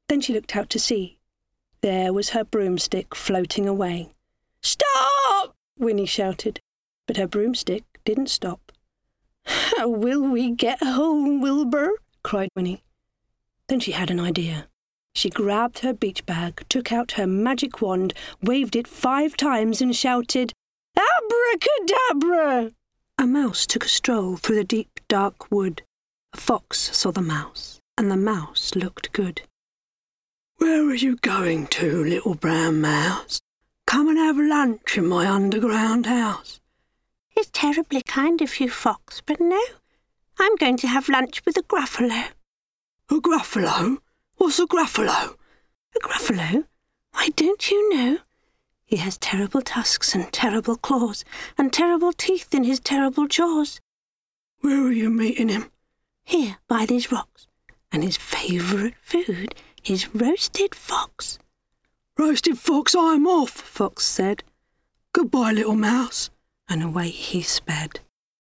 Then she looked out to sea. There was her broomstick floating away. "Stop!" Winnie shouted, but her broomstick didn't stop. "How will we get home, Wilbur?" cried Winnie. Then she had an idea. She grabbed her beach bag, took out her magic wand, waved it 5 times and shouted, "Abracadabra!" A mouse took a stroll through the deep, dark wood. A fox saw the mouse, and the mouse looked good. "Where are you going to, little brown mouse? Come and have lunch in my underground house." "It's terribly kind of you, Fox, but no, I'm going to have lunch with a Gruffalo." "A Gruffalo? What's a Gruffalo?" "A Gruffalo? Why, don't you know? He has terrible tusks and terrible claws and terrible teeth in his terrible jaws." "Where are you meeting him?" "Here, by these rocks. And his favourite food is roasted fox." "Roasted fox, I'm off," Fox said. "Goodbye, little mouse." And away he sped.